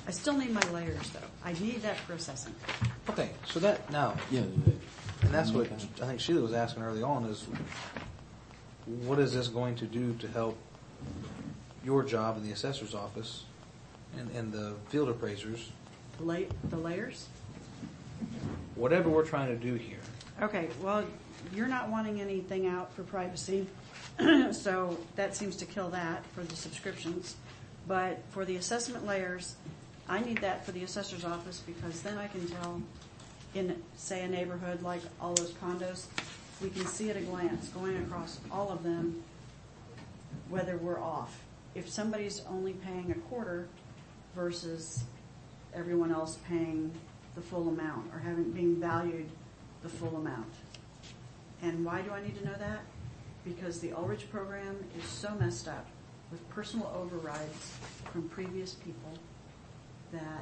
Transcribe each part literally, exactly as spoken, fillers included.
I still need my layers, though. I need that for assessing. Okay, so that, now, Yeah. and that's what I think Sheila was asking early on is, what is this going to do to help your job in the assessor's office and, and the field appraisers? The, la- the layers? Whatever we're trying to do here. Okay, well, you're not wanting anything out for privacy, so that seems to kill that for the subscriptions. But for the assessment layers, I need that for the assessor's office because then I can tell in, say, a neighborhood like all those condos, we can see at a glance going across all of them whether we're off. If somebody's only paying a quarter versus everyone else paying the full amount or having being valued the full amount. And why do I need to know that? Because the Ulrich program is so messed up with personal overrides from previous people that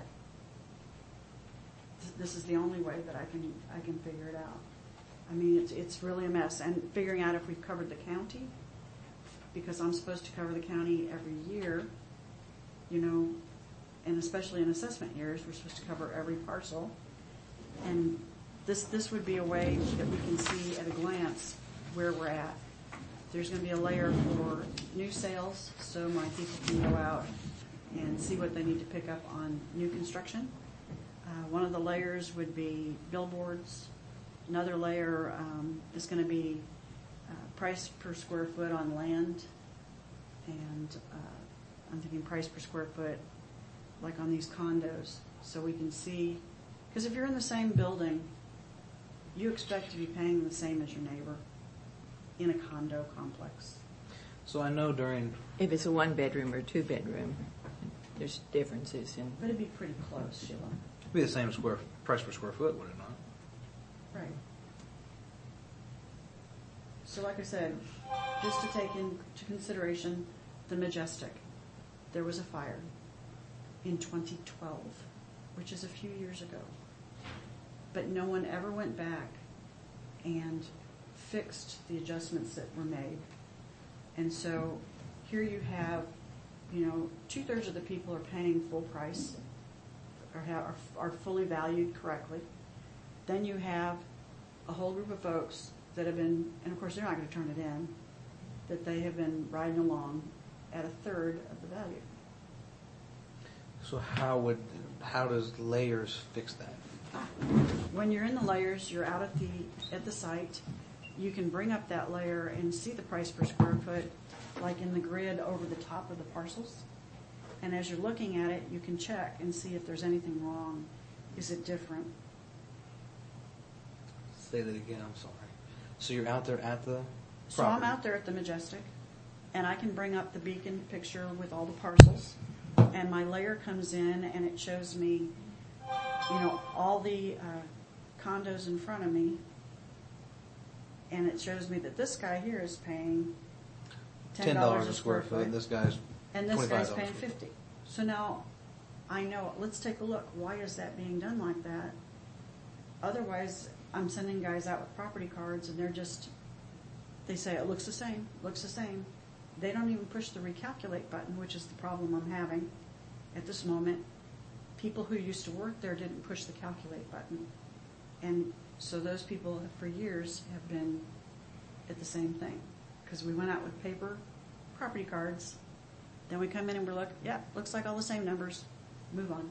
th- this is the only way that I can I can figure it out. I mean, it's it's really a mess. And figuring out if we've covered the county, because I'm supposed to cover the county every year, you know, and especially in assessment years, we're supposed to cover every parcel. And this this would be a way that we can see at a glance where we're at. There's going to be a layer for new sales, so my people can go out and see what they need to pick up on new construction. Uh, one of the layers would be billboards. Another layer um, is going to be uh, price per square foot on land, and uh, I'm thinking price per square foot like on these condos, so we can see, because if you're in the same building, you expect to be paying the same as your neighbor in a condo complex. So I know during... If it's a one-bedroom or two-bedroom, there's differences in... But it'd be pretty close, Sheila. It'd be the same square price per square foot, would it not? Right. So like I said, just to take into consideration the Majestic, there was a fire in twenty twelve, which is a few years ago. But no one ever went back and fixed the adjustments that were made. And so here you have, you know, two-thirds of the people are paying full price or have, are, are fully valued correctly. Then you have a whole group of folks that have been, and of course they're not going to turn it in, that they have been riding along at a third of the value. So how would, how does layers fix that? When you're in the layers, you're out at the at the site. You can bring up that layer and see the price per square foot, like in the grid over the top of the parcels. And as you're looking at it, you can check and see if there's anything wrong. Is it different? Say that again, I'm sorry. So you're out there at the property? So I'm out there at the Majestic, and I can bring up the beacon picture with all the parcels, and my layer comes in and it shows me, you know, all the uh, condos in front of me, and it shows me that this guy here is paying ten dollars a square foot, and this guy's and this guy's paying fifty fifty. So now I know, let's take a look. Why is that being done like that? Otherwise, I'm sending guys out with property cards, and they're just, they say it looks the same, looks the same. They don't even push the recalculate button, which is the problem I'm having at this moment. People who used to work there didn't push the calculate button. And so those people for years have been at the same thing. Because we went out with paper property cards. Then we come in and we're like, yeah, looks like all the same numbers. Move on.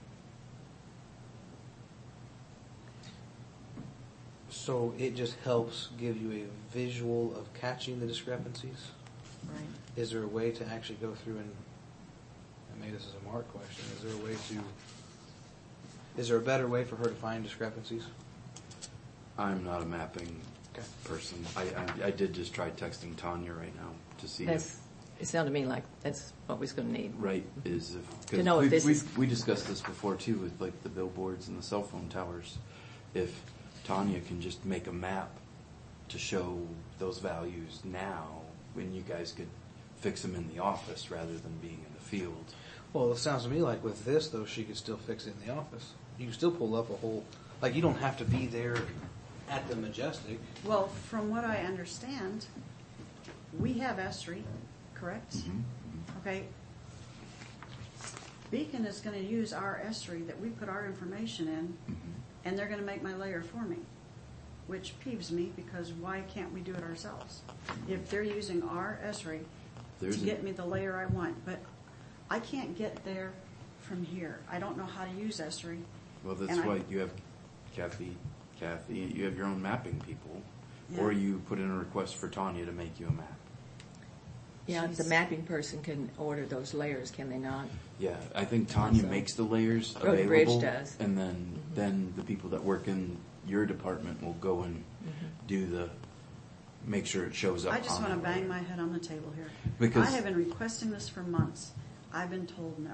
So it just helps give you a visual of catching the discrepancies? Right. Is there a way to actually go through and, and maybe this is a Mark question, is there a way to, is there a better way for her to find discrepancies? I'm not a mapping Okay. person. I, I I did just try texting Tanya right now to see That's, if it sounded to me like that's what we're going to need. right is if To know if we, this we, is- we discussed this before too with like the billboards and the cell phone towers. If Tanya can just make a map to show those values now, when you guys could fix them in the office rather than being in the field. Well, it sounds to me like with this, though, she could still fix it in the office. You can still pull up a whole, like you don't have to be there at the Majestic. Well, from what I understand, we have Esri, correct? Mm-hmm. Okay. Beacon is gonna use our ESRI that we put our information in, Mhm. and they're gonna make my layer for me, which peeves me, because why can't we do it ourselves? If they're using our ESRI There's to an- get me the layer I want, but I can't get there from here. I don't know how to use ESRI. Well, that's and I- why you have Kathy, Kathy, you have your own mapping people, or Yeah. you put in a request for Tanya to make you a map. Yeah, the She's- mapping person can order those layers, can they not? Yeah, I think Tanya So- makes the layers Road and Bridge available, does. and then then the people that work in your department will go and do the make sure it shows up. I just on want to the bang layer. my head on the table here. Because- I have been requesting this for months. I've been told no.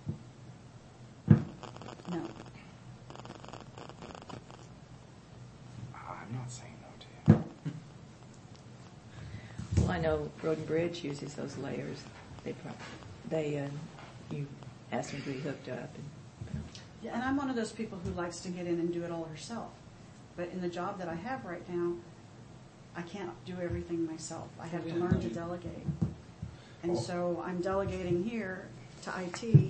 No. I'm not saying no to you. Well, I know Road and Bridge uses those layers. They, pro- they, uh, you ask them to be hooked up. And, Yeah, and I'm one of those people who likes to get in and do it all herself. But in the job that I have right now, I can't do everything myself. I have to learn to delegate. And so I'm delegating here to I T,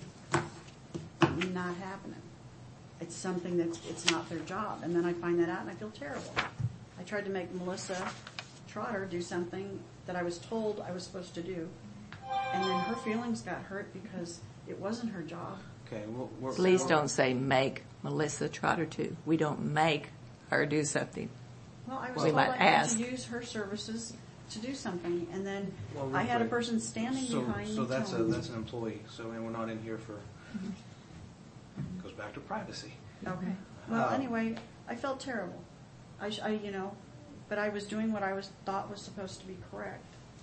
not happening. It's something that's, it's not their job. And then I find that out and I feel terrible. I tried to make Melissa Trotter do something that I was told I was supposed to do. And then her feelings got hurt because it wasn't her job. Okay, well, we're, Please we're- don't say make Melissa Trotter to. We don't make her do something. Well, I was We told might I had ask. to use her services to do something, and then Well, I had a right. person standing so, behind So me that's a, telling me. that's an employee, so, and we're not in here for, goes back to privacy. Okay. Well, Um, anyway, I felt terrible. I, sh- I, you know, but I was doing what I was thought was supposed to be correct,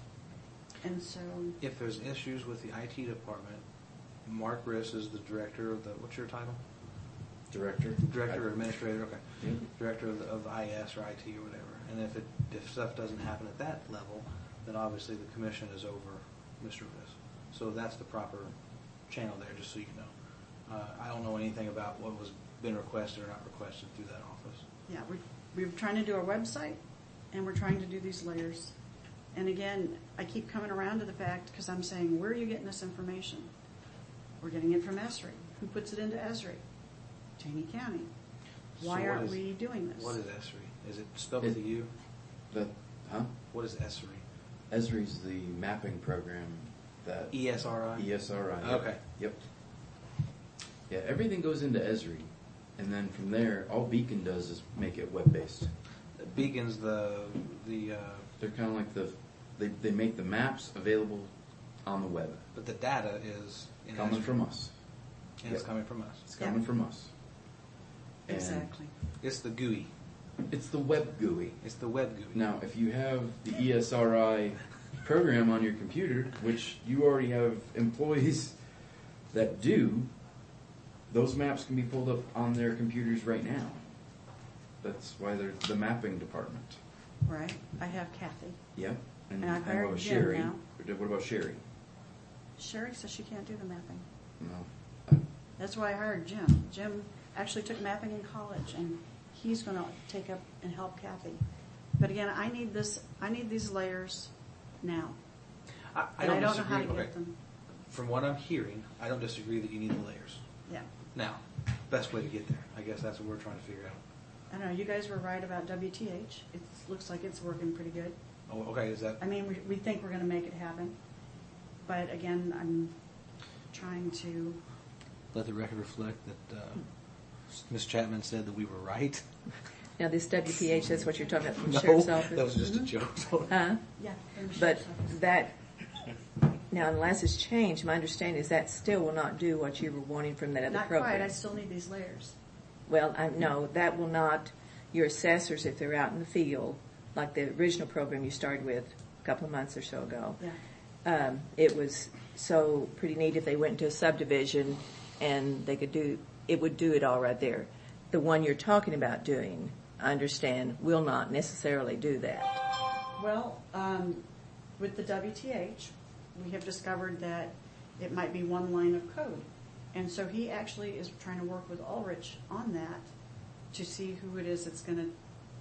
and so If there's issues with the I T department, Mark Riss is the director of the, what's your title? Director? Director or administrator, okay. Yeah. Director of, the, of I S or I T or whatever. And if it, if stuff doesn't happen at that level, then obviously the commission is over Mister Riss. So that's the proper channel there, just so you know. Uh, I don't know anything about what was been requested or not requested through that office. yeah, we we were trying to do a website, and we're trying to do these layers. And again, I keep coming around to the fact because I'm saying, where are you getting this information? We're getting it from ESRI. Who puts it into ESRI? Taney County. So Why what aren't is- we doing this? What is ESRI? Is it spelled with a It- U? That, huh? What is ESRI? Esri's the mapping program that. E S R I? E S R I. yep. Okay. Yep. Yeah, everything goes into Esri, and then from there, all Beacon does is make it web-based. Beacon's the, the, uh, They're kind of like the, they, they make the maps available on the web. but the data is in Coming ESRI. from us. And it's Yep. coming from us. It's coming Yeah. from us. And Exactly. It's the G U I. It's the web G U I. It's the web G U I. Now, if you have the E S R I program on your computer, which you already have employees that do, those maps can be pulled up on their computers right now. That's why they're the mapping department. Right. I have Kathy. Yep. And, And I've and hired what about Jim Sherry? now. What about Sherry? Sherry says she can't do the mapping. No. That's why I hired Jim. Jim actually took mapping in college, and he's going to take up and help Kathy. But again, I need this. I need these layers now. I, I And don't I don't disagree. know how to okay. get them. From what I'm hearing, I don't disagree that you need the layers. Yeah. Now, best way to get there. I guess that's what we're trying to figure out. I don't know. You guys were right about W T H. It looks like it's working pretty good. Oh, okay. Is that I mean, we, we think we're going to make it happen. But again, I'm trying to. let the record reflect that uh, Miss Chapman said that we were right? Now, this W P H, that's what you're talking about from the No, sheriff's office? that was just a joke. Huh? Yeah. from the But sheriff's office. that, now unless it's changed, my understanding is that still will not do what you were wanting from that other Not program. quite. I still need these layers. Well, I, no, that will not, your assessors, if they're out in the field, like the original program you started with a couple of months or so ago, Yeah. um, it was so pretty neat if they went into a subdivision and they could do, it would do it all right there. The one you're talking about doing, I understand, will not necessarily do that. Well, um, with the W T H, we have discovered that it might be one line of code. And so he actually is trying to work with Ulrich on that to see who it is that's going to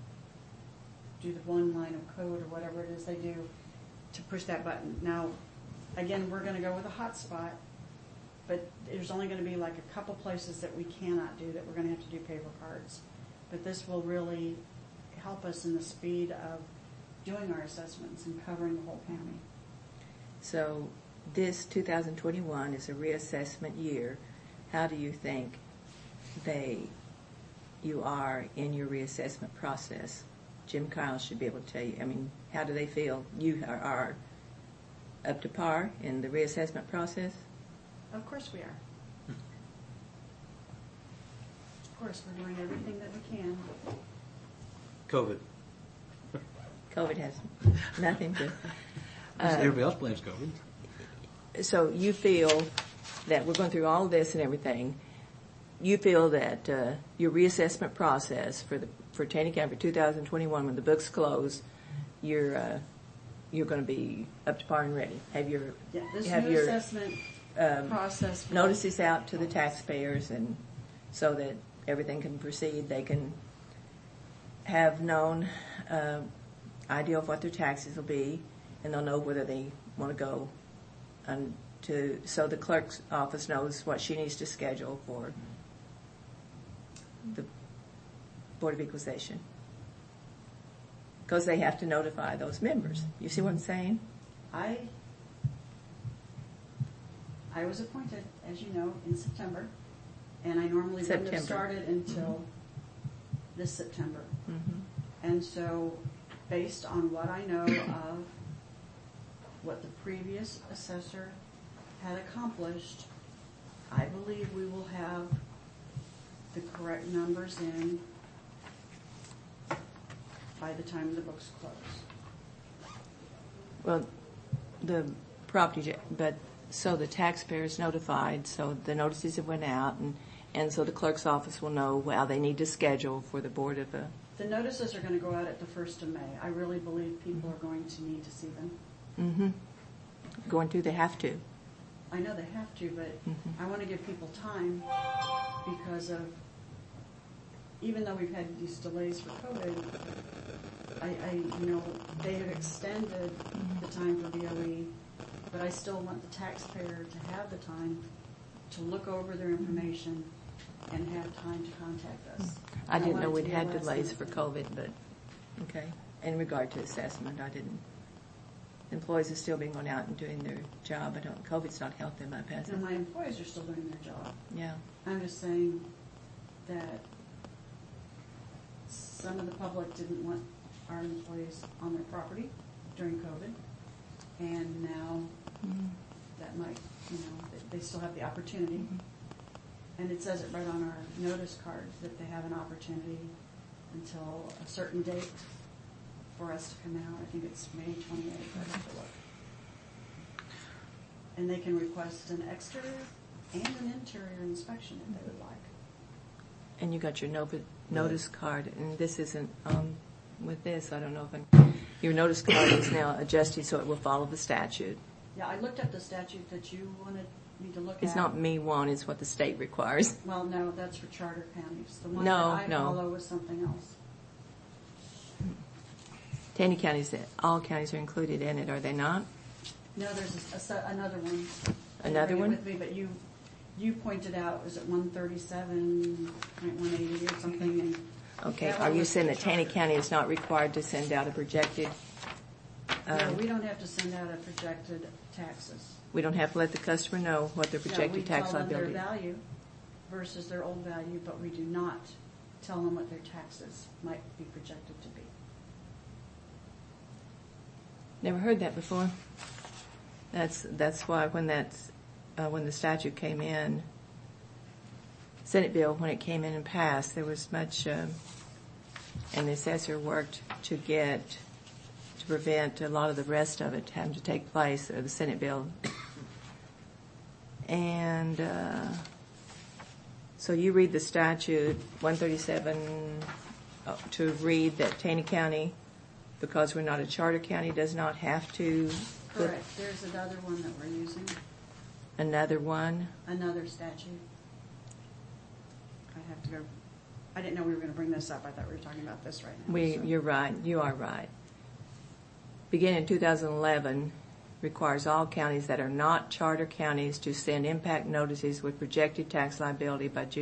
do the one line of code or whatever it is they do to push that button. Now, again, we're going to go with a hotspot but there's only gonna be like a couple places that we cannot do, that we're gonna have to do paper cards. But this will really help us in the speed of doing our assessments and covering the whole county. So this two thousand twenty-one is a reassessment year. How do you think they, you are in your reassessment process? Jim Kyle should be able to tell you. I mean, how do they feel you are, are up to par in the reassessment process? Of course we are. Of course, we're doing everything that we can. COVID. COVID has nothing to. Uh, Everybody else blames COVID. So you feel that we're going through all of this and everything. You feel that uh, your reassessment process for the for Taney County for two thousand twenty-one, when the books close, you're uh, you're going to be up to par and ready. Have your Yeah, this have new your assessment um, process. will- notices out to the taxpayers, and so that everything can proceed. They can have known uh, idea of what their taxes will be, and they'll know whether they want to go and to so the clerk's office knows what she needs to schedule for the Board of Equalization, because they have to notify those members. You see what I'm saying? I, I was appointed, as you know, in September, and I normally wouldn't have September. started until this September. Mm-hmm. And so, based on what I know of what the previous assessor had accomplished, I believe we will have the correct numbers in by the time the books close. Well, the property, ja- but so the taxpayers notified, so the notices have went out, and, and so the clerk's office will know, well, they need to schedule for the Board of, uh, The notices are going to go out at the first of May. I really believe people are going to need to see them. mm-hmm. Going through, they have to. I know they have to, but Mhm. I want to give people time because of, even though we've had these delays for COVID, I, I, you know, they have extended the time for B O E, but I still want the taxpayer to have the time to look over their information and have time to contact us. I don't didn't want know it to we'd be a had last delays for minute COVID, but, okay. In regard to assessment, I didn't. Employees are still being going out and doing their job. I don't, COVID's not helped them up, has it? And my employees are still doing their job. Yeah. I'm just saying that some of the public didn't want our employees on their property during COVID, and now Mhm. that might, you know, they- they still have the opportunity. And it says it right on our notice card that they have an opportunity until a certain date for us to come out. I think it's May twenty-eighth, I have to look. And they can request an exterior and an interior inspection if they would like. And you got your no- notice card, and this isn't, um, with this, I don't know if I'm, your notice card is now adjusted so it will follow the statute. Yeah, I looked up the statute that you wanted me to look at. It's not me one, it's what the state requires. Well, no, that's for charter counties. The one No, that I no. follow was something else. Taney counties, all counties are included in it, are they not? No, there's a, a se- another one. I didn't Another bring it one? with me, but you, you pointed out, was it one thirty-seven point one eighty or something? And Okay, that are one you was saying for that Taney charter. County is not required to send out a projected? No, um, we don't have to send out a projected taxes. We don't have to let the customer know what their projected tax No, we liability tell is? them their value versus their old value, but we do not tell them what their taxes might be projected to be. Never heard that before. That's, that's why when that's, uh, when the statute came in, Senate bill, when it came in and passed, there was much, um, and the assessor worked to get, to prevent a lot of the rest of it having to take place, or the Senate bill. And, uh, so you read the statute, one thirty-seven, uh, to read that Taney County, because we're not a charter county, does not have to put Correct. There's another one that we're using, another one. another statute. I have to go, I didn't know we were going to bring this up. I thought we were talking about this right now. We, so. you're right, you are right. Beginning in two thousand eleven, requires all counties that are not charter counties to send impact notices with projected tax liability by June